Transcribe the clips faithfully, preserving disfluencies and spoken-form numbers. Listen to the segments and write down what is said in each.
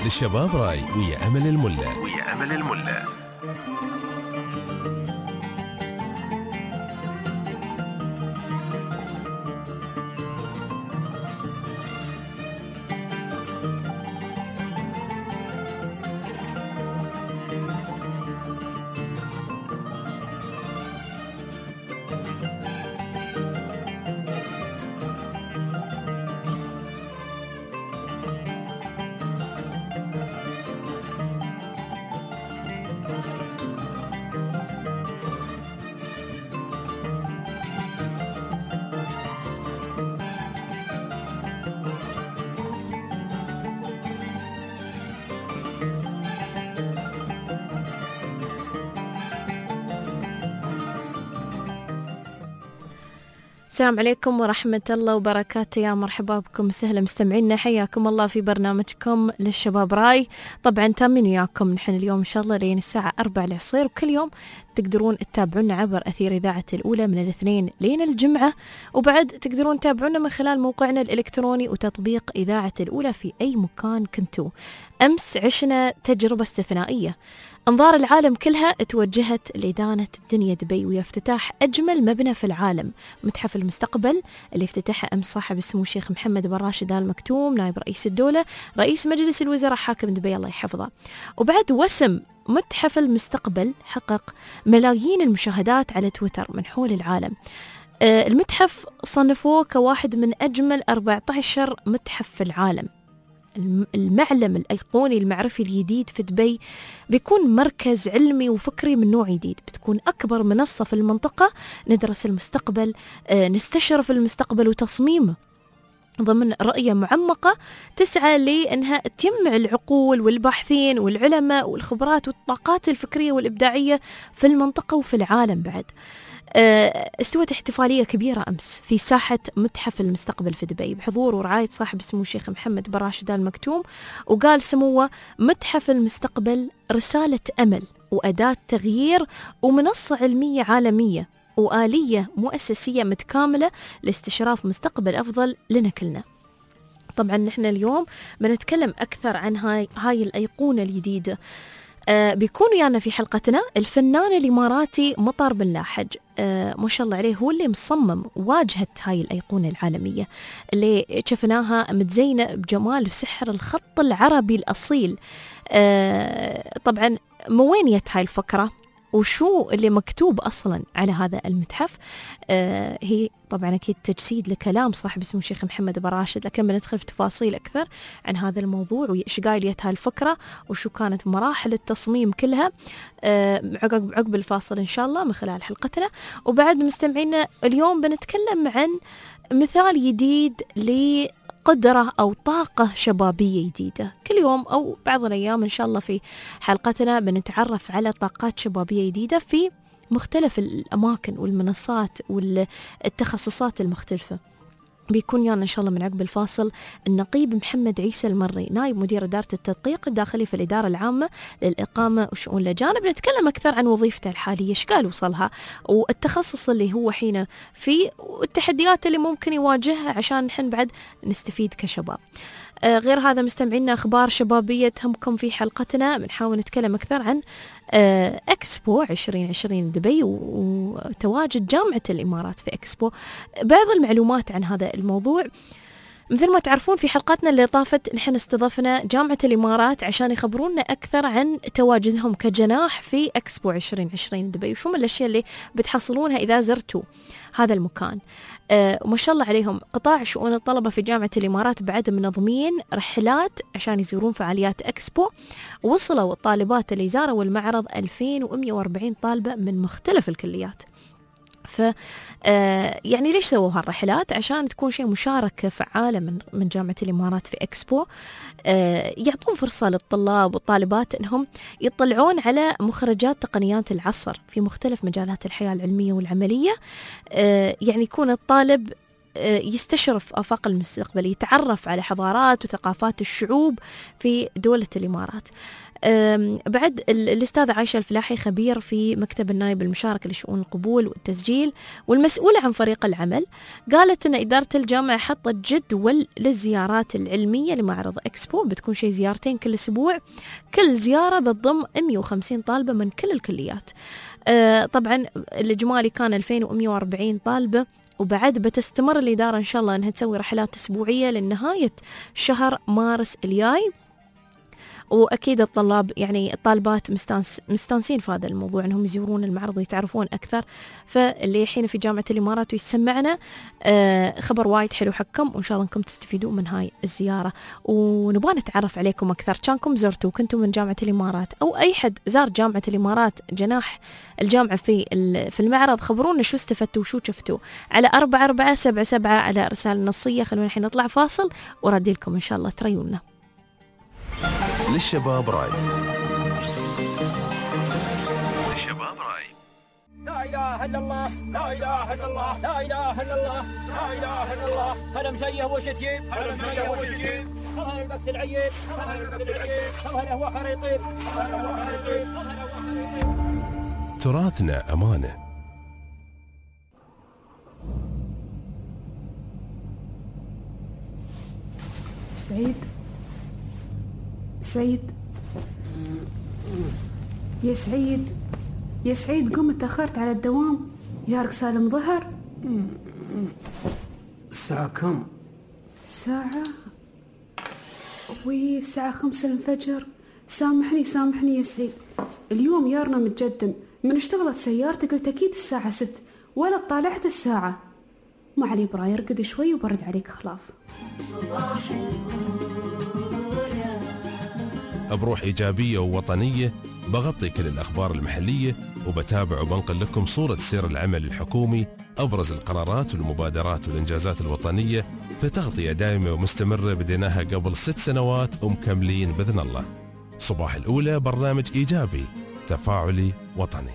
للشباب راي ويا أمل الملا ويا أمل الملا. السلام عليكم ورحمة الله وبركاته، يا مرحبا بكم وسهلا مستمعينا، حياكم الله في برنامجكم للشباب راي. طبعا تامين وياكم نحن اليوم إن شاء الله لين الساعة أربعة العصير، وكل يوم تقدرون تتابعونا عبر أثير إذاعة الأولى من الاثنين لين الجمعة، وبعد تقدرون تتابعونا من خلال موقعنا الإلكتروني وتطبيق إذاعة الأولى في أي مكان كنتوا. أمس عشنا تجربة استثنائية، أنظار العالم كلها توجهت لإدانة الدنيا دبي ويا افتتاح أجمل مبنى في العالم، متحف المستقبل اللي افتتحه أمس صاحب السمو الشيخ محمد بن راشد آل مكتوم نائب رئيس الدولة رئيس مجلس الوزراء حاكم دبي الله يحفظه. وبعد وسم متحف المستقبل حقق ملايين المشاهدات على تويتر من حول العالم. آه المتحف صنفوه كواحد من أجمل أربعة عشر متحف في العالم. المعلم الأيقوني المعرفي الجديد في دبي بيكون مركز علمي وفكري من نوع جديد، بتكون أكبر منصة في المنطقة ندرس المستقبل، آه نستشرف المستقبل وتصميمه ضمن رؤية معمقة تسعى لأنها تجمع العقول والباحثين والعلماء والخبرات والطاقات الفكرية والإبداعية في المنطقة وفي العالم. بعد استوت احتفالية كبيرة أمس في ساحة متحف المستقبل في دبي بحضور ورعاية صاحب السمو الشيخ محمد بن راشد آل مكتوم، وقال سموه متحف المستقبل رسالة أمل وأداة تغيير ومنصة علمية عالمية وآلية مؤسسية متكاملة لاستشراف مستقبل أفضل لنا كلنا. طبعا نحن اليوم بنتكلم أكثر عن هاي, هاي الأيقونة الجديدة. آه بيكون ويانا في حلقتنا الفنان الإماراتي مطر بن لاحج، آه ما شاء الله عليه، هو اللي مصمم واجهة هاي الأيقونة العالمية اللي شفناها متزينة بجمال وسحر الخط العربي الأصيل. آه طبعا من وين جت هاي الفكرة وشو اللي مكتوب أصلا على هذا المتحف؟ آه هي طبعا أكيد تجسيد لكلام صاحب السمو الشيخ محمد بن راشد، لكن بندخل في تفاصيل أكثر عن هذا الموضوع وإيش قايلت هاي الفكرة وشو كانت مراحل التصميم كلها آه عقب عقب الفاصل إن شاء الله من خلال حلقتنا. وبعد مستمعينا اليوم بنتكلم عن مثال جديد ل قدرة أو طاقة شبابية جديدة. كل يوم أو بعض الأيام إن شاء الله في حلقتنا بنتعرف على طاقات شبابية جديدة في مختلف الأماكن والمنصات والتخصصات المختلفة. بيكون يانا إن شاء الله من عقب الفاصل النقيب محمد عيسى المري نائب مدير إدارة التدقيق الداخلي في الإدارة العامة للإقامة وشؤون الأجانب، نتكلم أكثر عن وظيفته الحالية، إيش قال وصلها والتخصص اللي هو حين فيه والتحديات اللي ممكن يواجهها عشان نحن بعد نستفيد كشباب. آه غير هذا مستمعينا أخبار شبابية تهمكم في حلقتنا، بنحاول نتكلم أكثر عن آه إكسبو عشرين عشرين دبي وتواجد جامعة الإمارات في إكسبو. بعض المعلومات عن هذا الموضوع، مثل ما تعرفون في حلقاتنا اللي طافت نحن استضفنا جامعة الإمارات عشان يخبرونا أكثر عن تواجدهم كجناح في إكسبو عشرين عشرين دبي وشو من الأشياء اللي بتحصلونها إذا زرتوا هذا المكان. آه وما شاء الله عليهم قطاع شؤون الطلبة في جامعة الإمارات بعد منظمين رحلات عشان يزورون فعاليات إكسبو. وصلوا الطالبات اللي زاروا المعرض ألفين ومئة وأربعين طالبة من مختلف الكليات. ف آه يعني ليش سووا هالرحلات؟ عشان تكون شيء مشاركة فعالة من من جامعة الإمارات في إكسبو، آه يعطون فرصة للطلاب والطالبات أنهم يطلعون على مخرجات تقنيات العصر في مختلف مجالات الحياة العلمية والعملية. آه يعني يكون الطالب يستشرف آفاق المستقبل، يتعرف على حضارات وثقافات الشعوب في دولة الإمارات. بعد الأستاذة عايشة الفلاحي خبير في مكتب النائب المشارك لشؤون القبول والتسجيل والمسؤولة عن فريق العمل، قالت أن إدارة الجامعة حطت جدول للزيارات العلمية لمعرض إكسبو، بتكون شيء زيارتين كل أسبوع، كل زيارة بتضم مئة وخمسين طالبة من كل الكليات. طبعا الإجمالي كان ألفين ومئة وأربعين طالبة، وبعد بتستمر الإدارة إن شاء الله أنها تسوي رحلات أسبوعية لنهاية شهر مارس الجاي. وأكيد الطلاب يعني الطالبات مستانس مستانسين في هذا الموضوع أنهم يزورون المعرض ويتعرفون أكثر. فاللي الحين في جامعة الإمارات ويسمعنا آه خبر وايد حلو حقكم، وإن شاء الله أنكم تستفيدون من هاي الزيارة، ونبغى نتعرف عليكم أكثر. كانكم زرتوا كنتم من جامعة الإمارات أو أي حد زار جامعة الإمارات جناح الجامعة في في المعرض، خبرونا شو استفدتوا وشو شفتوا على أربعة أربعة سبعة سبعة على رسالة نصية. خلونا الحين نطلع فاصل وردي لكم إن شاء الله تريونا. للشباب راي. للشباب راي. لا اله الا الله، لا اله الا الله، لا اله الا الله، لا اله الا الله. هلا مشيه وش تجيب؟ هلا مشيه وش تجيب؟ هلا البكس العيب، هلا البكس العيب، هلا هو خريطيب، هلا هو خريطيب، هلا هو خريطيب. تراثنا امانه. سعيد سعيد يا سعيد يا سعيد قم، تأخرت على الدوام، يارك سالم ظهر. الساعة كم؟ ساعة وي الساعة خمسة الفجر. سامحني سامحني يا سعيد، اليوم يارنا متجدم، من اشتغلت سيارتي قلت أكيد الساعة ست ولا طالعت الساعة. ما علي براي، ارقد شوي وبرد عليك خلاف. صباح بروح إيجابية ووطنية بغطي كل الأخبار المحلية، وبتابع وبنقل لكم صورة سير العمل الحكومي، أبرز القرارات والمبادرات والإنجازات الوطنية في تغطية دائمة ومستمرة بديناها قبل ست سنوات ومكملين بإذن الله. صباح الأولى برنامج إيجابي تفاعلي وطني.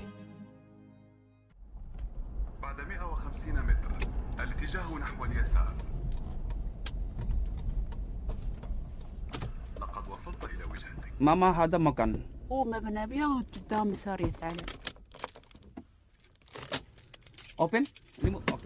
بعد مئة وخمسين متر الاتجاه نحو اليسار. لقد وصلت إلى وجهتك. ماما هذا مكان. هو مبنى أبيض قدام يسار يتعلم. اوبن ريموت. اوكي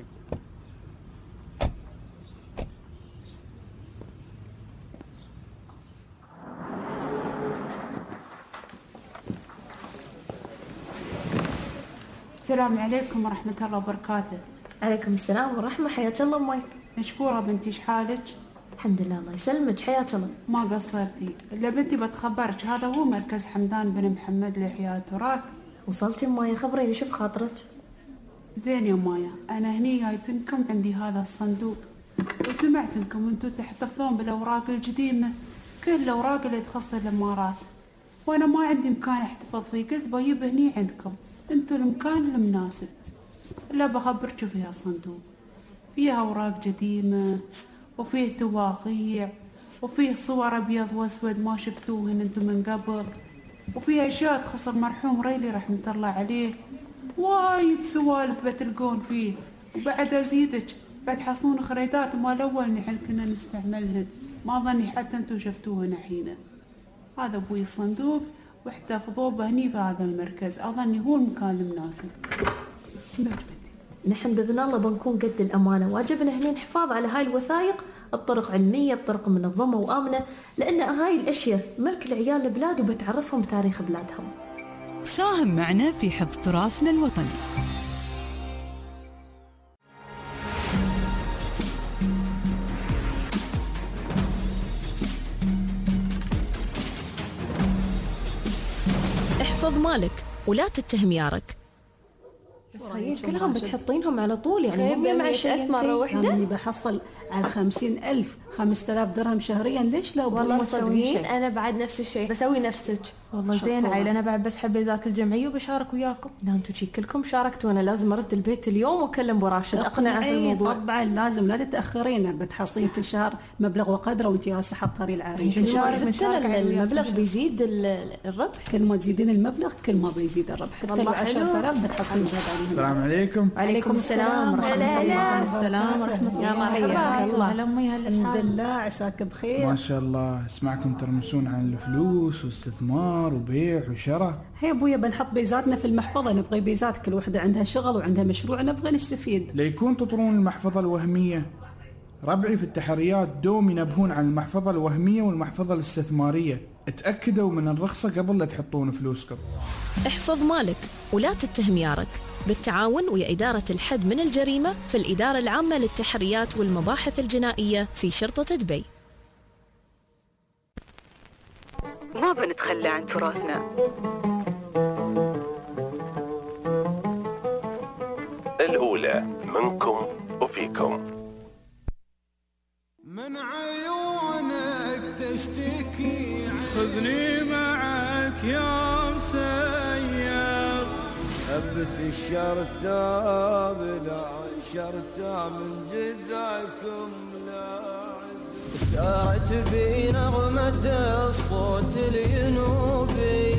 السلام عليكم ورحمة الله وبركاته. عليكم السلام ورحمة، حياك الله أمي. مشكورة بنتي، شحالك؟ الحمد لله الله يسلمك، حياك الله. ما قصرتي، إلا بنتي بتخبرك هذا هو مركز حمدان بن محمد لإحياء التراث. وصلتي أمي؟ خبريني شوف خاطرك. زين يا مايا، أنا هني جايتنكم عندي هذا الصندوق، وسمعت انكم انتو تحتفظون بالأوراق القديمة، كل الأوراق اللي تخص الإمارات، وأنا ما عندي مكان احتفظ فيه، قلت بجيب هني عندكم انتو المكان المناسب. إلا بخبرك فيها صندوق، فيها أوراق قديمة وفيه تواقيع وفيه صور أبيض وأسود ما شفتوهن انتو من قبل، وفيه أشياء تخص المرحوم ريلي رحمة الله عليه، وايد سوالف بتلقون فيه. وبعد أزيدك بتحصلون خريطات مال أول نحن كنا نستعملهن، ما ظني حتى انتو شفتوهن الحين. هذا أبوي الصندوق واحتفظوه بهني في هذا المركز، أظني هو المكان المناسب. نحن بإذن الله بنكون قد الأمانة، واجبنا هنا الحفاظ على هاي الوثائق بطرق علمية بطرق منظمة وآمنة، لأن هاي الأشياء ملك العيال البلاد وبتعرفهم تاريخ بلادهم. ساهم معنا في حفظ تراثنا الوطني. احفظ مالك ولا تتهم يارك. كلهم بتحطينهم على طول يعني هم مع شيء مرة واحدة. اللي بحصل على خمسين ألف خمسة آلاف درهم شهريا، ليش لا والله ما تسوين تصدقين شيء؟ انا بعد نفس الشيء بسوي نفسك. والله زين عيل، انا بعد بس حبيزات الجمعيه وبشارك وياكم. لا انتم شي كلكم شاركتوا، انا لازم ارد البيت اليوم واكلم ابو راشد اقنعه في الموضوع. طبعا لازم لا تتاخرين، بتحصلين كل شهر مبلغ وقدره وانت هسه حاطه العريس. زدتنا المبلغ بيزيد الربح، كل ما تزيدين المبلغ كل ما بيزيد الربح، حتى ال عشرة آلاف بتحصلين زيادة عليهم. السلام عليكم. وعليكم السلام ورحمه الله. السلام ورحمه الله. يا مرحبا. الله هلا امي هلا. الحمد لله عساك بخير. ما شاء الله اسمعكم ترمسون عن الفلوس واستثمار وبيع وشراء. هي ابويا بنحط بيزاتنا في المحفظه، نبغي بيزات كل وحده عندها شغل وعندها مشروع نبغى نستفيد. ليكون تطرون المحفظه الوهميه. ربعي في التحريات دوم ينبهون عن المحفظه الوهميه والمحفظه الاستثماريه، اتاكدوا من الرخصه قبل لا تحطون فلوسكم. احفظ مالك ولا تتهم يارك، بالتعاون ويا إدارة الحد من الجريمة في الإدارة العامة للتحريات والمباحث الجنائية في شرطة دبي. ما بنتخلى عن تراثنا. الأولى منكم وفيكم. من عيونك تشتكي خذني معك يا مسير، ثبت الشرطة بلا شرطة من جذعكم لا سارت بي نغمة الصوت الينوبي.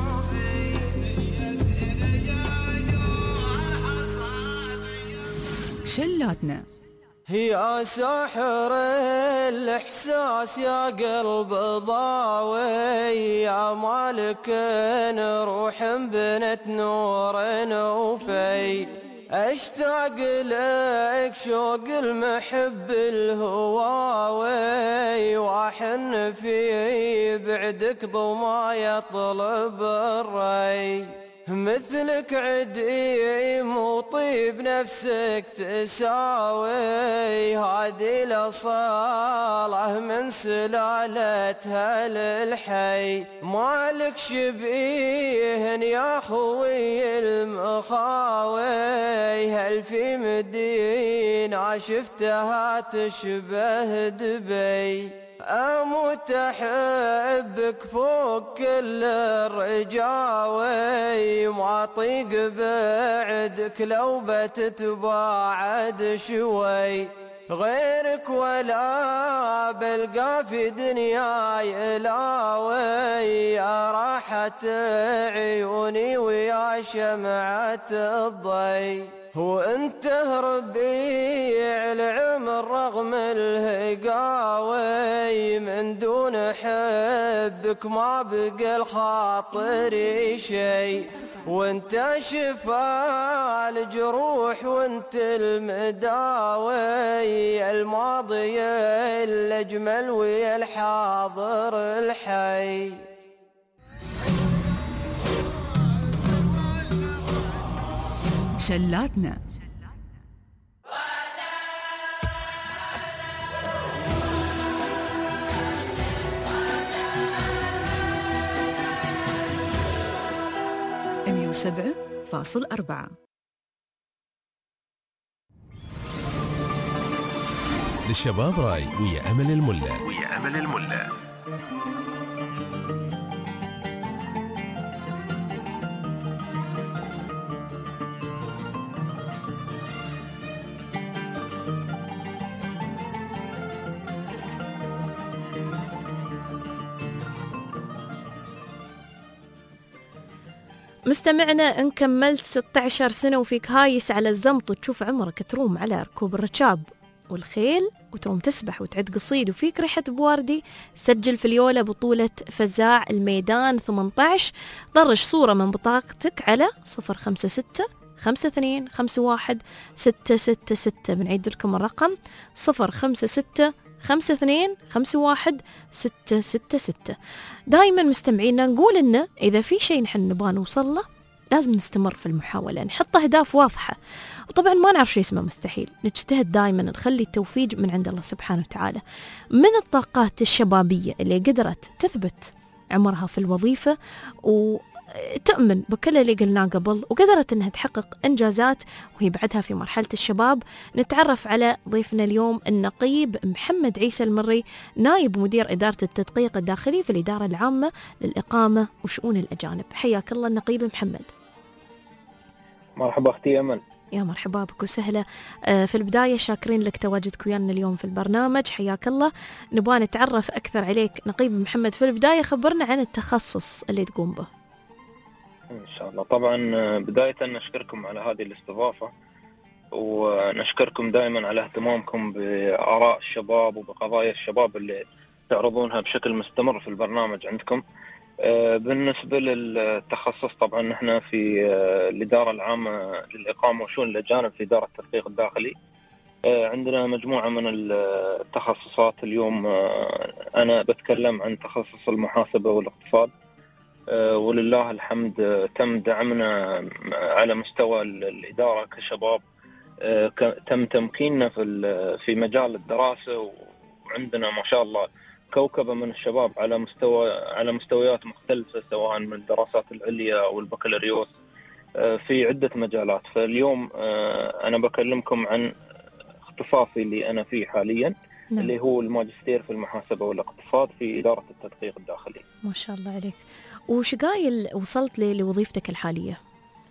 شلاتنا. يا ساحر الإحساس يا قلب ضاوي، يا مالك نروح بنت نور وفي، اشتاق لك شوق المحب الهواوي، واحن في بعدك ضما يطلب الري، مثلك عديم وطيب نفسك تساوي، هذه الأصالة من سلالتها للحي، مالك شبيه يا خوي المخاوي، هل في مدينة شفتها تشبه دبي، أموت أحبك فوق كل الرجاوي، ما أطيق بعدك لو بتتباعد شوي، غيرك ولا بلقى في دنياي لاوي، يا راحة عيوني ويا شمعة الضي، وانت ربيع العمر رغم الهقاوي، من دون حبك ما بقى الخاطري شي، وانت شفاء الجروح وانت المداوي، الماضي الاجمل ويا الحاضر الحي. شلاتنا. مية وسبعة فاصل أربعة. للشباب راي ويا أمل الملا. ويا أمل الملا. مستمعنا إن كملت ستة عشر سنة وفيك هايس على الزمط وتشوف عمرك تروم على ركوب الركاب والخيل وتروم تسبح وتعد قصيد وفيك ريحة بواردي، سجل في اليولا بطولة فزاع الميدان ثمانية عشر، ضرش صورة من بطاقتك على صفر خمسة ستة خمسة اثنين خمسة واحد ستة ستة ستة. بنعيد لكم الرقم صفر خمسة ستة خمسة اثنين خمسة واحد ستة ستة ستة. دائما مستمعينا نقول إنه إذا في شيء نحن نبغى نوصل له لازم نستمر في المحاولة، نحط أهداف واضحة، وطبعا ما نعرف شيء اسمه مستحيل، نجتهد دائما، نخلي التوفيق من عند الله سبحانه وتعالى. من الطاقات الشبابية اللي قدرت تثبت عمرها في الوظيفة و تؤمن بكل اللي قلناه قبل وقدرت أنها تحقق إنجازات وهي بعدها في مرحلة الشباب. نتعرف على ضيفنا اليوم النقيب محمد عيسى المري، نائب مدير إدارة التدقيق الداخلي في الإدارة العامة للإقامة وشؤون الأجانب. حياك الله النقيب محمد. مرحبا أختي أمل. يا مرحبا بك وسهلا. في البداية شاكرين لك تواجدك ويانا اليوم في البرنامج، حياك الله. نبغى نتعرف أكثر عليك نقيب محمد. في البداية خبرنا عن التخصص اللي تقوم به. إن شاء الله. طبعا بداية نشكركم على هذه الاستضافة، ونشكركم دائما على اهتمامكم بآراء الشباب وبقضايا الشباب اللي تعرضونها بشكل مستمر في البرنامج عندكم. بالنسبة للتخصص طبعا نحن في الإدارة العامة للإقامة وشؤون الأجانب في إدارة التدقيق الداخلي عندنا مجموعة من التخصصات. اليوم أنا بتكلم عن تخصص المحاسبة والاقتصاد، ولله الحمد تم دعمنا على مستوى الإدارة كشباب، تم تمكيننا في في مجال الدراسة، وعندنا ما شاء الله كوكبة من الشباب على مستوى على مستويات مختلفة سواء من الدراسات العليا أو البكالوريوس في عدة مجالات. فاليوم أنا بكلمكم عن اختصاصي اللي أنا فيه حاليا، نعم. اللي هو الماجستير في المحاسبة والاقتصاد في إدارة التدقيق الداخلي. ما شاء الله عليك. وش قايل وصلت لوظيفتك الحالية؟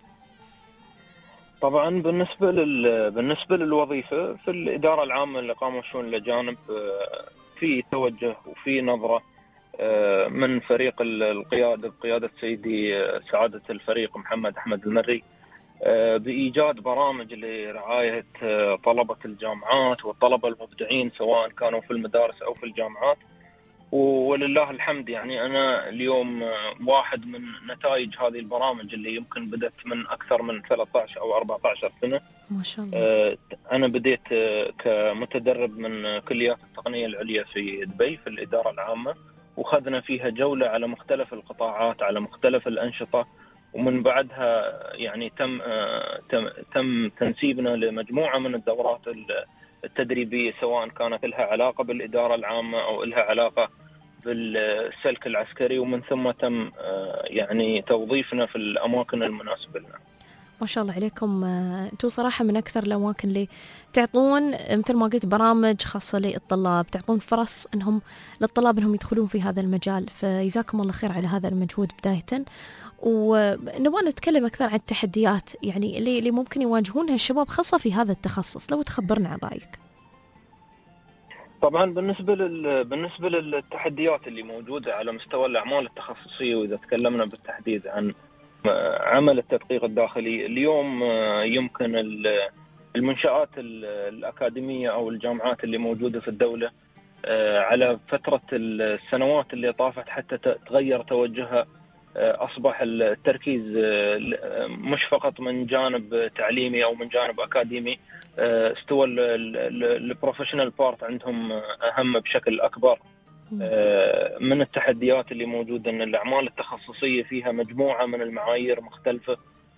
طبعا بالنسبة لل بالنسبة للوظيفة في الإدارة العامة للإقامة وشؤون الأجانب في توجه وفي نظرة من فريق القيادة بقيادة سيدي سعادة الفريق محمد أحمد المري بإيجاد برامج لرعاية طلبة الجامعات والطلبة المبدعين سواء كانوا في المدارس أو في الجامعات. ولله الحمد يعني أنا اليوم واحد من نتائج هذه البرامج اللي يمكن بدأت من أكثر من ثلاثة عشر أو أربعة عشر سنة. ما شاء الله. أنا بديت كمتدرب من كليات التقنية العليا في دبي في الإدارة العامة، وخذنا فيها جولة على مختلف القطاعات على مختلف الأنشطة، ومن بعدها يعني تم تم, تم تنسيبنا لمجموعة من الدورات التدريبية سواء كانت لها علاقة بالإدارة العامة أو لها علاقة بالسلك العسكري، ومن ثم تم يعني توظيفنا في الأماكن المناسبة لنا. ما شاء الله عليكم. انتم صراحة من أكثر الأماكن اللي تعطون مثل ما قلت برامج خاصة للطلاب، تعطون فرص أنهم للطلاب أنهم يدخلون في هذا المجال، فجزاكم الله خير على هذا المجهود بداية. ونبغى نتكلم أكثر عن التحديات يعني اللي اللي ممكن يواجهونها الشباب خاصة في هذا التخصص، لو تخبرنا عن رأيك. طبعا بالنسبة لل بالنسبة للتحديات اللي موجودة على مستوى الأعمال التخصصية، وإذا تكلمنا بالتحديد عن عمل التدقيق الداخلي اليوم، يمكن المنشآت الأكاديمية أو الجامعات اللي موجودة في الدولة على فترة السنوات اللي طافت حتى تغير توجهها، أصبح التركيز مش فقط من جانب تعليمي أو من جانب أكاديمي، استوى البروفيشنال بارت عندهم أهم بشكل أكبر. من التحديات اللي موجودة أن الأعمال التخصصية فيها مجموعة من المعايير مختلفة،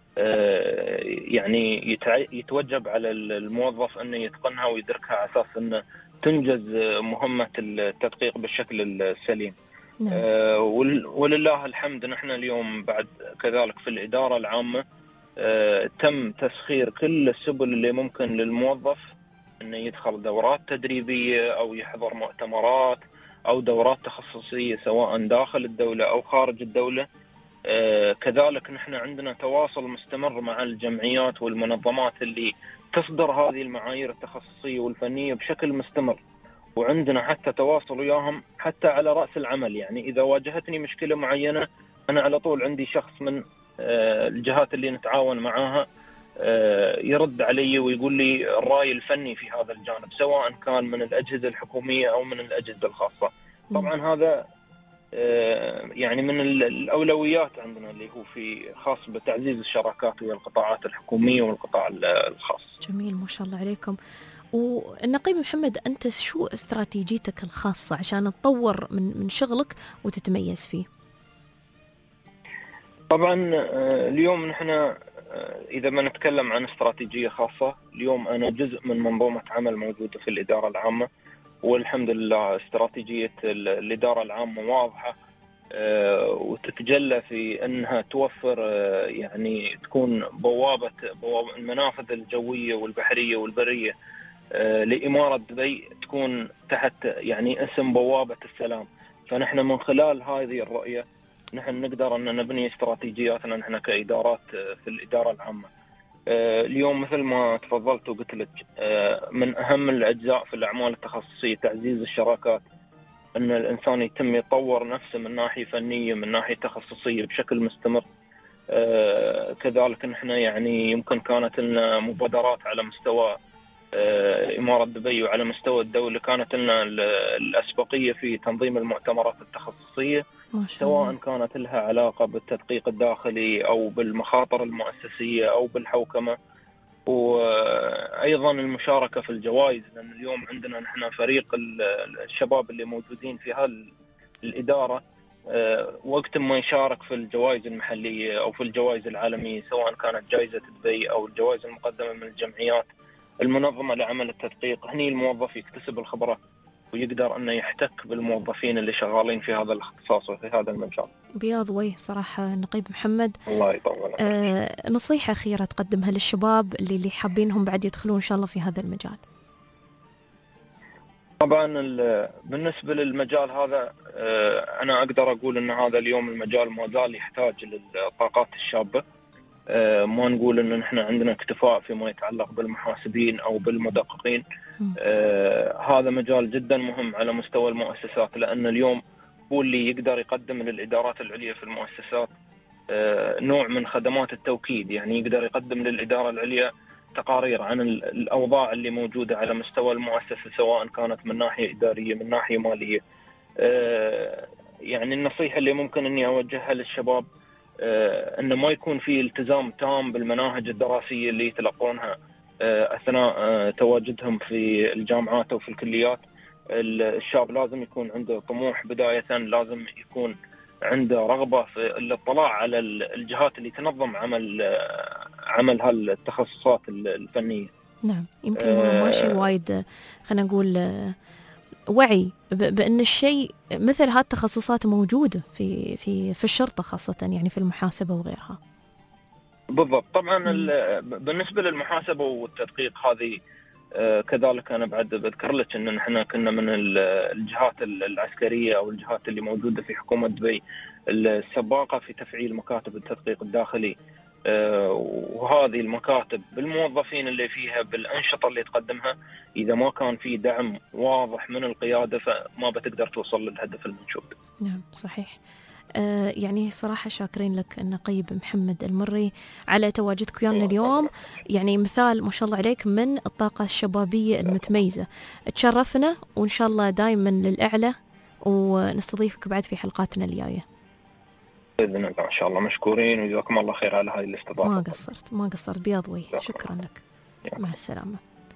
يعني يتوجب على الموظف أنه يتقنها ويدركها على أساس أنه تنجز مهمة التدقيق بالشكل السليم. نعم. آه ولله الحمد نحن اليوم بعد كذلك في الإدارة العامة آه تم تسخير كل السبل اللي ممكن للموظف أنه يدخل دورات تدريبية أو يحضر مؤتمرات أو دورات تخصصية سواء داخل الدولة أو خارج الدولة. آه كذلك نحن عندنا تواصل مستمر مع الجمعيات والمنظمات اللي تصدر هذه المعايير التخصصية والفنية بشكل مستمر، وعندنا حتى تواصل وياهم حتى على رأس العمل. يعني إذا واجهتني مشكلة معينة أنا على طول عندي شخص من الجهات اللي نتعاون معاها يرد علي ويقول لي الرأي الفني في هذا الجانب، سواء كان من الأجهزة الحكومية أو من الأجهزة الخاصة. طبعا هذا يعني من الأولويات عندنا اللي هو في خاص بتعزيز الشراكات ويا القطاعات الحكومية والقطاع الخاص. جميل، ما شاء الله عليكم. والنقيب محمد، أنت شو استراتيجيتك الخاصة عشان تطور من من شغلك وتتميز فيه؟ طبعا اليوم نحن إذا ما نتكلم عن استراتيجية خاصة، اليوم أنا جزء من منظومة عمل موجودة في الإدارة العامة، والحمد لله استراتيجية الإدارة العامة واضحة وتتجلى في أنها توفر يعني تكون بوابة بوابة المنافذ الجوية والبحرية والبرية لإمارة دبي تكون تحت يعني اسم بوابة السلام. فنحن من خلال هذه الرؤية نحن نقدر أن نبني استراتيجياتنا نحن كإدارات في الإدارة العامة. اليوم مثل ما تفضلت وقلت لك من أهم الأجزاء في الأعمال التخصصية تعزيز الشراكات، أن الإنسان يتم يطور نفسه من ناحية فنية من ناحية تخصصية بشكل مستمر. آه كذلك نحن يعني يمكن كانت لنا مبادرات على مستوى آه إمارة دبي وعلى مستوى الدولة، كانت لنا الأسبقية في تنظيم المؤتمرات التخصصية سواء كانت لها علاقة بالتدقيق الداخلي أو بالمخاطر المؤسسية أو بالحوكمة، وأيضا المشاركة في الجوائز، لأن اليوم عندنا نحن فريق الشباب اللي موجودين في هالإدارة وقت ما يشارك في الجوائز المحلية أو في الجوائز العالمية سواء كانت جائزة دبي أو الجوائز المقدمة من الجمعيات المنظمة لعمل التدقيق، هني الموظف يكتسب الخبرة ويقدر أنه يحتك بالموظفين اللي شغالين في هذا الاختصاص وفي هذا المجال. بياض وجه صراحة نقيب محمد. الله يطول. آه نصيحة أخيرة تقدمها للشباب اللي, اللي حابينهم بعد يدخلون إن شاء الله في هذا المجال. طبعا بالنسبة للمجال هذا آه أنا أقدر أقول أن هذا اليوم المجال ما زال يحتاج للطاقات الشابة. آه ما نقول أن نحن عندنا اكتفاء فيما يتعلق بالمحاسبين أو بالمدققين. آه هذا مجال جدا مهم على مستوى المؤسسات، لأن اليوم هو اللي يقدر يقدم للإدارات العليا في المؤسسات آه نوع من خدمات التوكيد، يعني يقدر يقدم للإدارة العليا تقارير عن الأوضاع اللي موجودة على مستوى المؤسسة سواء كانت من ناحية إدارية من ناحية مالية. آه يعني النصيحة اللي ممكن أني أوجهها للشباب آه أنه ما يكون في التزام تام بالمناهج الدراسية اللي يتلقونها أثناء تواجدهم في الجامعات أو في الكليات. الشاب لازم يكون عنده طموح بداية، لازم يكون عنده رغبة في الاطلاع على الجهات اللي تنظم عمل عمل هالتخصصات الفنية. نعم، يمكن هو ماشي وايد خلينا نقول وعي بأن الشيء مثل هالتخصصات موجودة في في في الشرطة خاصة، يعني في المحاسبة وغيرها. بالضبط. طبعا بالنسبة للمحاسبة والتدقيق هذه آه كذلك أنا بعد بذكر لك أن نحن كنا من الجهات العسكرية أو الجهات اللي موجودة في حكومة دبي السباقة في تفعيل مكاتب التدقيق الداخلي. آه وهذه المكاتب بالموظفين اللي فيها بالأنشطة اللي تقدمها، إذا ما كان في دعم واضح من القيادة فما بتقدر توصل للهدف المنشود. نعم صحيح. آه يعني صراحة شاكرين لك النقيب محمد المري على تواجدك ويانا اليوم، يعني مثال ما شاء الله عليك من الطاقة الشبابية المتميزة. تشرفنا وإن شاء الله دائما للأعلى، ونستضيفك بعد في حلقاتنا الجاية بإذن الله. إن شاء الله مشكورين وجزاكم الله خير على هاي الاستضافة. ما قصرت ما قصرت بياض وجه. شكرا لك. مع السلامة.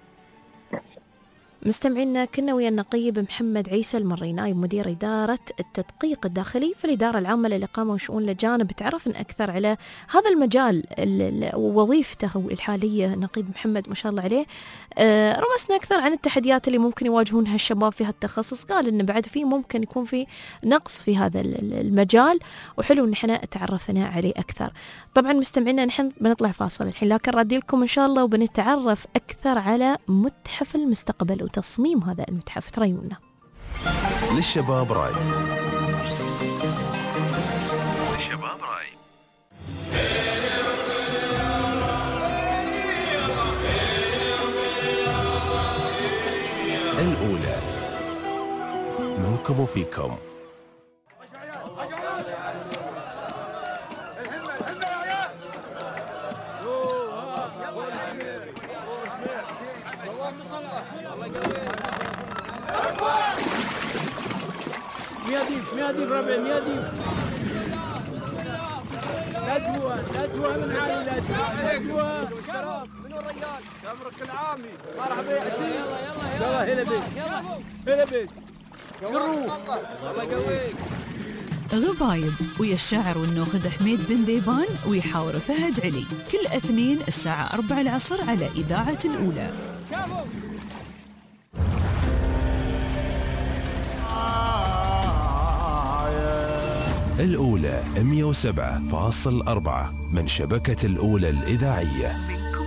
مستمعينا كنا ويا النقيب محمد عيسى المري نائب مدير إدارة التدقيق الداخلي في الإدارة العامة للإقامة وشؤون الأجانب. تعرفنا أكثر على هذا المجال ووظيفته الحالية. نقيب محمد ما شاء الله عليه آه رمسنا أكثر عن التحديات اللي ممكن يواجهونها الشباب في هالتخصص. قال إن بعد في ممكن يكون في نقص في هذا المجال، وحلو إن احنا تعرفنا عليه أكثر. طبعا مستمعينا نحن بنطلع فاصل الحين، لكن ردي لكم إن شاء الله وبنتعرف أكثر على متحف المستقبل وتصميم هذا المتحف. تريونا للشباب راي. للشباب راي. الأولى منكم وفيكم. مياديف مياديف ربع مياديف ندوة ندوة من عائلة ندوة منو الرجال تمرك العامي مرحبا يعطيك. يلا يلا هلا بيك هلا بيك قروف الله يقويك. غبايب ويا الشاعر والناخذ حميد بن ديبان ويحاور فهد علي كل اثنين الساعة أربعة العصر على إذاعة الأولى. الأولى مئة وسبعة فاصل أربعة من شبكة الأولى الإذاعية.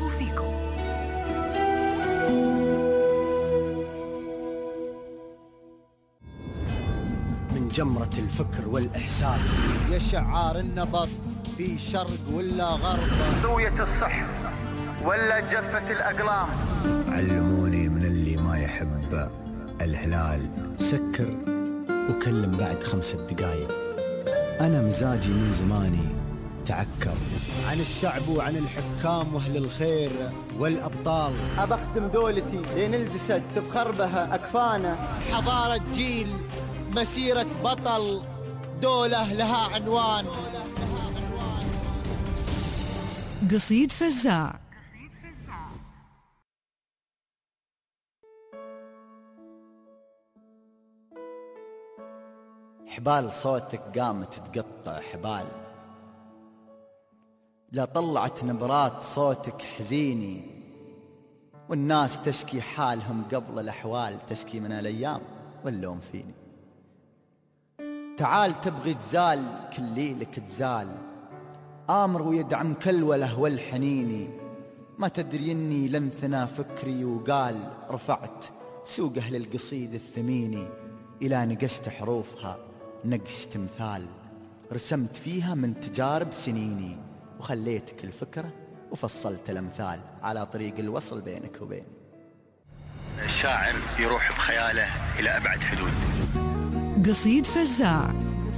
من جمرة الفكر والإحساس يا شعار النبض في شرق ولا غرب، ضوية الصح ولا جفة الأقلام. علموني من اللي ما يحب الهلال سكر وكلم بعد خمسة دقايق. أنا مزاجي من زماني تعكر عن الشعب وعن الحكام وأهل الخير والأبطال. أبختم دولتي لين الجسد تفخر بها أكفانا. حضارة جيل مسيرة بطل دولة لها عنوان. قصيد فزاع. حبال صوتك قامت تقطع حبال، لا طلعت نبرات صوتك حزيني، والناس تشكي حالهم قبل الأحوال، تشكي من الأيام واللوم فيني. تعال تبغي تزال كل ليلك تزال، آمر ويدعم كل وله والحنيني. ما تدري اني لنثنا فكري وقال، رفعت سوق أهل القصيد الثميني إلى نقشت حروفها نقش تمثال، رسمت فيها من تجارب سنيني، وخليتك الفكرة وفصلت الأمثال على طريق الوصل بينك وبيني. الشاعر يروح بخياله إلى أبعد حدود. قصيد فزاع.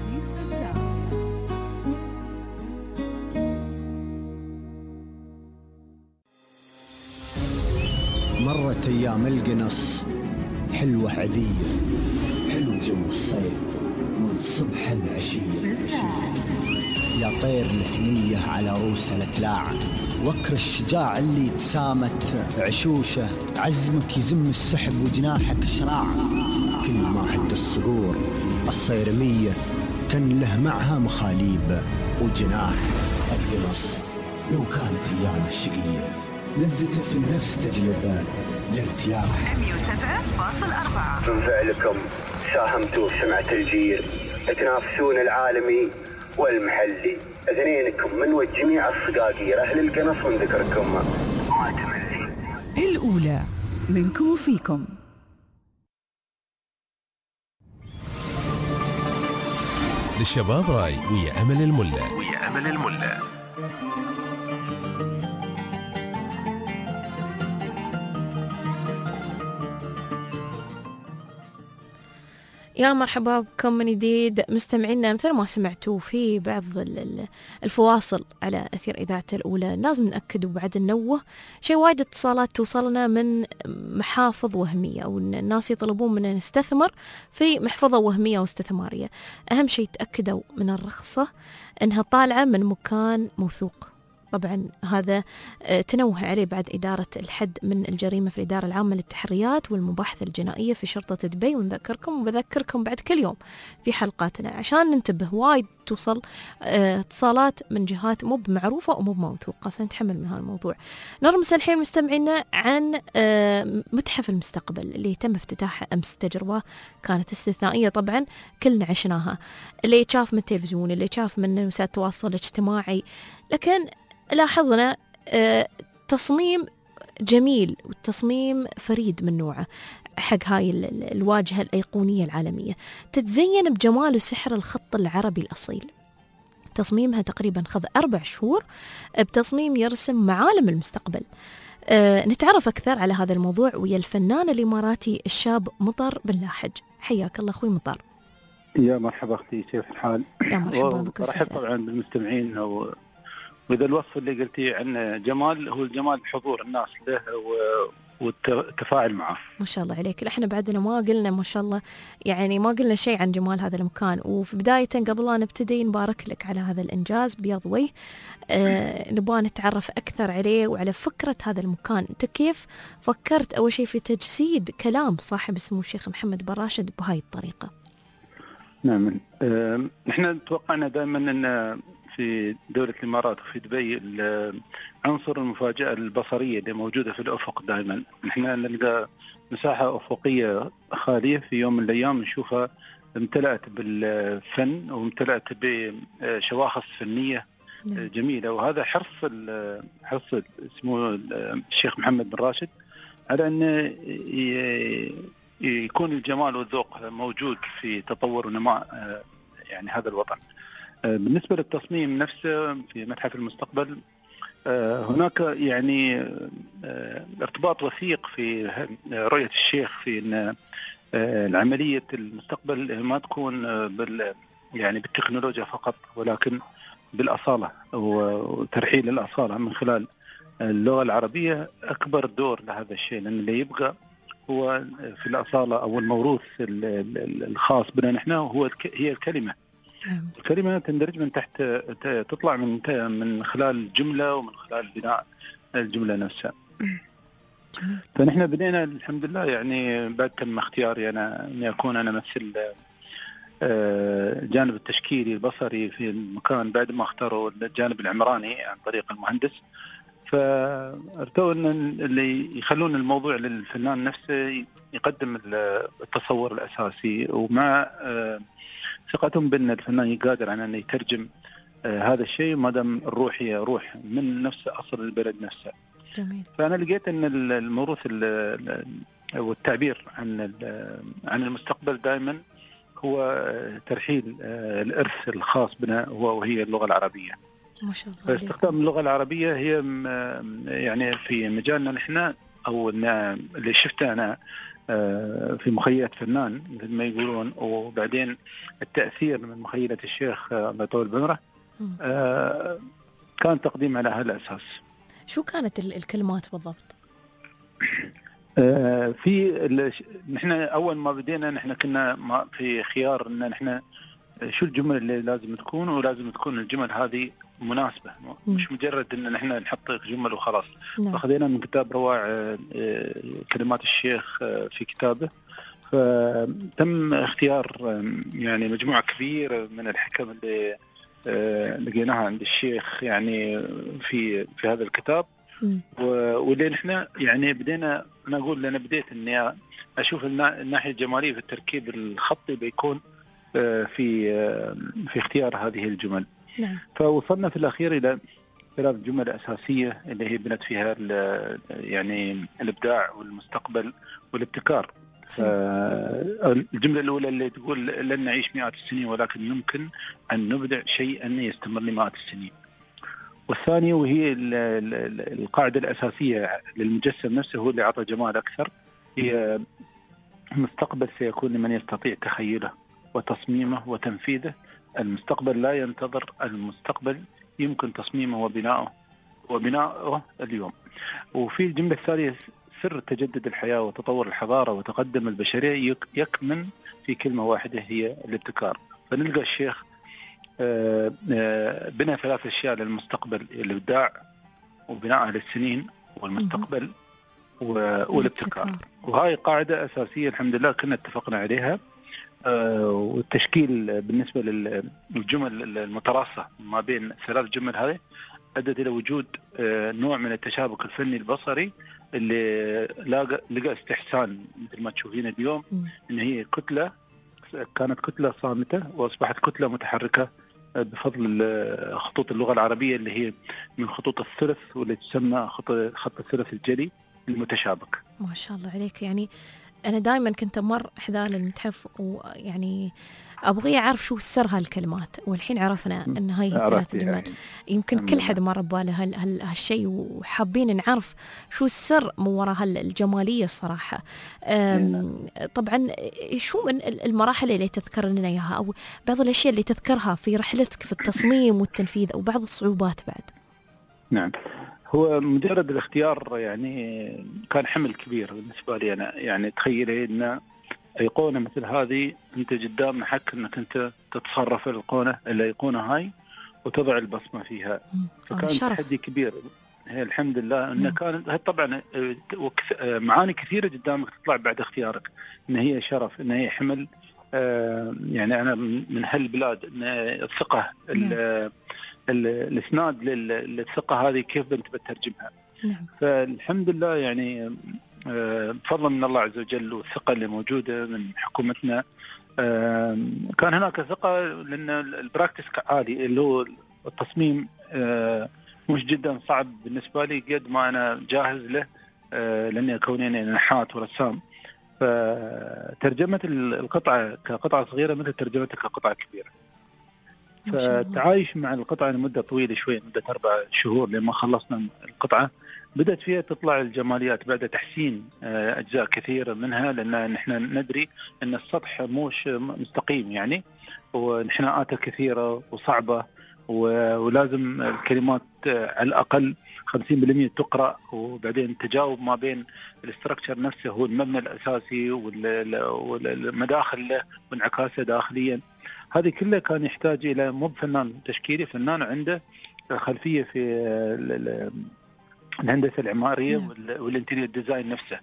مرت أيام القنص حلوة عذية، حلو جو الصيف من صبح العشية. يا طير الحنية على روس الأتلاع، وكر الشجاع اللي تسامت عشوشه، عزمك يزم السحب وجناحك شراع. كل ما هد الصقور الصيرمية كان له معها مخاليب وجناح. القنص لو كانت أيامه شقية لذته في النفس تجلب الارتياح. مئة وسبعة فاصل أربعة من فعلكم ساهمتوا بسمعة الجيل، تنافسون العالمي والمحلي. اثنينكم من وجميع الصقاقير أهل القنص من ذكركم ما تملي. الأولى منكم وفيكم. للشباب راي ويا أمل الملا. ويا أمل الملا. يا مرحبا بكم من جديد مستمعينا. مثل ما سمعتوا في بعض الفواصل على أثير إذاعة الأولى، لازم نأكد وبعد ننوه شيء وايد اتصالات توصلنا من محافظ وهمية، أو الناس يطلبون مننا نستثمر في محفظة وهمية واستثمارية. أهم شيء تأكدوا من الرخصة أنها طالعة من مكان موثوق. طبعا هذا تنوه عليه بعد إدارة الحد من الجريمة في الإدارة العامة للتحريات والمباحث الجنائية في شرطة دبي. ونذكركم وبذكركم بعد كل يوم في حلقاتنا عشان ننتبه، وايد توصل اتصالات من جهات مو بمعروفة ومو بموثوقة، فنتحمل من هذا الموضوع. نرمس الحين مستمعينا عن متحف المستقبل اللي تم افتتاحه أمس. تجربة كانت استثنائية طبعا كلنا عشناها، اللي شاف من التلفزيون، اللي شاف من وسائل التواصل الاجتماعي، لكن لاحظنا تصميم جميل وتصميم فريد من نوعه حق هاي الواجهة الأيقونية العالمية، تتزين بجمال وسحر الخط العربي الأصيل. تصميمها تقريبا خذ أربع شهور بتصميم يرسم معالم المستقبل. أه نتعرف أكثر على هذا الموضوع ويا الفنان الإماراتي الشاب مطر بن لاحج. حياك الله أخوي مطر. يا مرحبا أختي، كيف الحال؟ يا مرحبا بك. رحب طبعا بالمستمعين، و... وإذا الوصف اللي قلتيه عن جمال هو الجمال بحضور الناس له والتفاعل معه. ما شاء الله عليك. احنا بعدنا ما قلنا ما شاء الله، يعني ما قلنا شيء عن جمال هذا المكان. وفي بداية قبل لا نبتدي نبارك لك على هذا الإنجاز بيض وجه. آه نبغى نتعرف أكثر عليه وعلى فكرة هذا المكان. أنت كيف فكرت أول شيء في تجسيد كلام صاحب اسمه الشيخ محمد بن راشد بهاي الطريقة؟ نعم، آه نحن توقعنا دائما أن في دولة الإمارات وفي دبي عنصر المفاجأة البصرية اللي موجودة في الأفق دائما. نحن نلقى مساحة أفقية خالية في يوم من الأيام نشوفها امتلأت بالفن وامتلأت بشواخص فنية جميلة. وهذا حرص حرص اسمه الشيخ محمد بن راشد على أن يكون الجمال والذوق موجود في تطور ونماء يعني هذا الوطن. بالنسبة للتصميم نفسه في متحف المستقبل، هناك يعني ارتباط وثيق في رؤية الشيخ في أن العملية المستقبل ما تكون بال يعني بالتكنولوجيا فقط، ولكن بالأصالة وترحيل الأصالة من خلال اللغة العربية أكبر دور لهذا الشيء، لأن اللي يبقى هو في الأصالة أو الموروث الخاص بنا نحن هو هي الكلمة. الكلمة تندرج من تحت، تطلع من من خلال الجملة ومن خلال بناء الجملة نفسها. فنحن بدينا الحمد لله يعني بعد تم اختياري أنا أني أكون أنا مثل الجانب التشكيلي البصري في المكان بعد ما اختاروا الجانب العمراني عن طريق المهندس، فارتوا أن اللي يخلون الموضوع للفنان نفسه يقدم التصور الأساسي، ومع ثقتهم بأن الفنان قادر على أن يترجم هذا الشيء ما دام الروح هي روح من نفس أصل البلد نفسه. جميل. فأنا لقيت أن الموروث والتعبير عن عن المستقبل دائما هو ترحيل الإرث الخاص بنا وهي اللغة العربية. ما شاء الله. فاستخدام اللغة العربية هي يعني في مجالنا نحن أو اللي شفته أنا في مخيلة فنان مثل ما يقولون، وبعدين التأثير من مخيلة الشيخ الله يطول بعمره كان تقديم على هذا الأساس. شو كانت الكلمات بالضبط؟ في نحن أول ما بدينا نحن كنا في خيار إن نحن شو الجمل اللي لازم تكون، ولازم تكون الجمل هذه مناسبة، مش مجرد إن نحن نحط جمل وخلاص. نعم. فخذينا من كتاب رواع كلمات الشيخ في كتابه، فتم اختيار يعني مجموعة كبيرة من الحكم اللي لقيناها عند الشيخ يعني في في هذا الكتاب. واللي نحن يعني بدينا، أنا أقول أنا بديت إني أشوف الناحية الجمالية في التركيب الخطي بيكون في في اختيار هذه الجمل. نعم. فوصلنا في الأخير إلى ثلاث جمل أساسية اللي هي بنت فيها يعني الإبداع والمستقبل والابتكار. الجملة الأولى اللي تقول لن نعيش مئات السنين ولكن يمكن أن نبدع شيئا يستمر لمئات السنين. والثانية وهي القاعدة الأساسية للمجسم نفسه هو اللي أعطى جمال أكثر، هي المستقبل سيكون لمن يستطيع تخيله وتصميمه وتنفيذه. المستقبل لا ينتظر، المستقبل يمكن تصميمه وبناؤه وبناؤه اليوم. وفي الجملة الثانية سر تجدد الحياة وتطور الحضارة وتقدم البشرية يكمن في كلمة واحدة هي الابتكار. فنلقى الشيخ بنى ثلاث أشياء للمستقبل: الإبداع وبناء للسنين والمستقبل والابتكار. وهاي قاعدة أساسية الحمد لله كنا اتفقنا عليها. والتشكيل بالنسبة للجمل المتراصة ما بين ثلاث جمل هذه أدت إلى وجود نوع من التشابك الفني البصري اللي لقى استحسان مثل ما تشوفين اليوم، إن هي كتلة كانت كتلة صامتة وأصبحت كتلة متحركة بفضل خطوط اللغة العربية اللي هي من خطوط الثلث واللي تسمى خط خط الثلث الجلي المتشابك. ما شاء الله عليك. يعني أنا دائما كنت أمر إحدى المتحف ويعني أبغي أعرف شو سر هالكلمات، والحين عرفنا أن هاي ثلاث جمل. يعني يمكن كل حد مر بباله هال هالشيء، وحابين نعرف شو السر من وراء هالجمالية الصراحة. طبعا شو من المراحل اللي تذكر لنا إياها أو بعض الأشياء اللي تذكرها في رحلتك في التصميم والتنفيذ أو بعض الصعوبات بعد؟ نعم، هو مجرد الاختيار يعني كان حمل كبير بالنسبة لي أنا. يعني تخيلي أن أيقونة مثل هذه أنت قدام حق أنك أنت تتصرف الأيقونة الأيقونة هاي وتضع البصمة فيها. فكان تحدي كبير. الحمد لله أن كان طبعا معاني كثيرة قدامك تطلع بعد اختيارك، أن هي شرف، أن هي حمل. يعني أنا من هالبلاد أن الثقة الإسناد للثقة هذه كيف أنت بترجمها. نعم. فالحمد لله يعني بفضل من الله عز وجل والثقة اللي موجودة من حكومتنا كان هناك ثقة لأن البراكتس عالي، اللي هو التصميم مش جدا صعب بالنسبة لي قد ما أنا جاهز له، لأني كوني نحات ورسام، فترجمة القطعة كقطعة صغيرة مثل ترجمتها كقطعة كبيرة. فالتعايش مع القطعة لمدة طويلة شوي، مدة أربع شهور لما خلصنا القطعة، بدأت فيها تطلع الجماليات بعد تحسين أجزاء كثيرة منها، لأن نحن ندري أن السطح مش مستقيم يعني، وانحناءاته كثيرة وصعبة، ولازم الكلمات على الأقل خمسين بالمئة تقرأ، وبعدين تجاوب ما بين الاستراكشر نفسه، هو المبنى الأساسي والمداخل له وانعكاسه داخليا. هذه كلها كان يحتاج إلى مو فنان تشكيلي، فنان عنده خلفية في الهندسة العمارية والانتيريور ديزاين نفسه.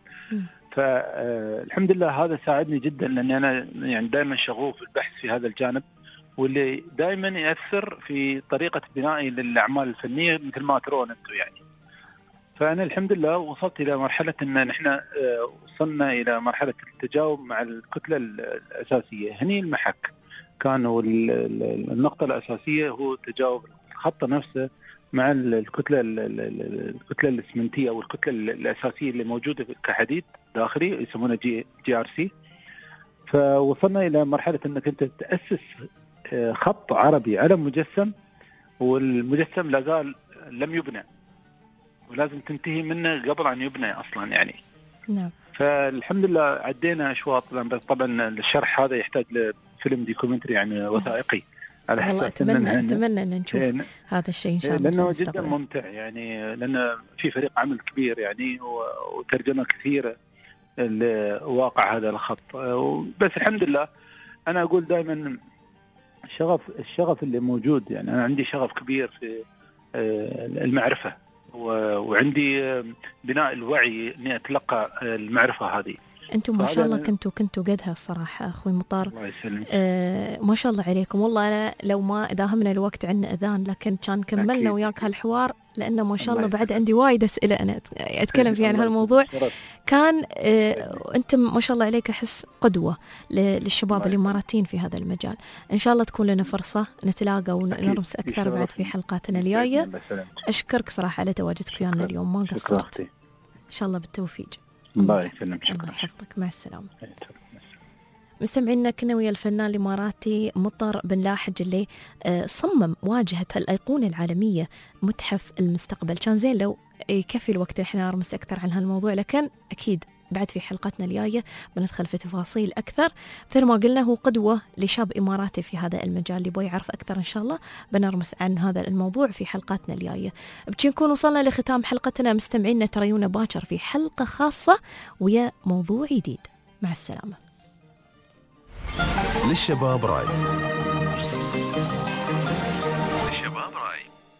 فالحمد لله هذا ساعدني جدا، لأني أنا يعني دائما شغوف بالبحث في هذا الجانب، واللي دائما يأثر في طريقة بنائي للأعمال الفنية مثل ما ترون أنتم يعني. فأنا الحمد لله وصلت إلى مرحلة أن نحن وصلنا إلى مرحلة التجاوب مع الكتلة الأساسية. هني المحك كانوا النقطة الأساسية هو تجاوب الخط نفسه مع الكتلة الكتلة الإسمنتية أو الكتلة الأساسية اللي موجودة كحديد داخلي يسمونه جي جي آر سي. فوصلنا إلى مرحلة أنك أنت تأسس خط عربي على مجسم، والمجسم لازال لم يبنى ولازم تنتهي منه قبل أن يبنى أصلا يعني. نعم. فالحمد لله عدينا أشواط، بس طبعا الشرح هذا يحتاج لفيلم ديكومنتري يعني وثائقي، على حسب أتمنى أتمنى أن نشوف إيه هذا الشيء إن شاء الله، لأنه جدا ممتع يعني، لأنه في فريق عمل كبير يعني وترجمة كثيرة لواقع هذا الخط. بس الحمد لله أنا أقول دائما الشغف الشغف اللي موجود يعني، أنا عندي شغف كبير في المعرفة، وعندي بناء الوعي إني أتلقى المعرفة هذه. أنتم ما شاء الله كنتوا كنتوا قدها الصراحة أخوي مطار. الله يسلمك. آه ما شاء الله عليكم والله. أنا لو ما داهمنا الوقت عنا أذان، لكن كان كملنا وياك هالحوار، لأنه ما شاء الله بعد عندي وايد أسئلة أنا أتكلم فيها عن هالموضوع. كان آه أنتم ما شاء الله عليك أحس قدوة للشباب الإماراتيين في هذا المجال. إن شاء الله تكون لنا فرصة نتلاقى ونرمس أكثر بعد في حلقاتنا الجاية. أشكرك صراحة على تواجدك ويانا اليوم، ما قصرت. إن شاء الله بالتوفيق. الله يسلمك. شكرا. الله يحفظك. مع السلامة. مستمعينا كنا ويا الفنان الإماراتي مطر بن لاحج اللي صمم واجهة الأيقونة العالمية متحف المستقبل. كان زين لو يكفي الوقت احنا نرمس أكثر عن هالموضوع، لكن أكيد بعد في حلقتنا الجاية بندخل في تفاصيل أكثر. مثل ما قلنا هو قدوة لشاب إماراتي في هذا المجال، اللي بوي يعرف أكثر إن شاء الله بنرمس عن هذا الموضوع في حلقاتنا الجاية. بتشي نكون وصلنا لختام حلقتنا. مستمعينا تريونا باكر في حلقة خاصة ويا موضوع جديد. مع السلامة. للشباب راي.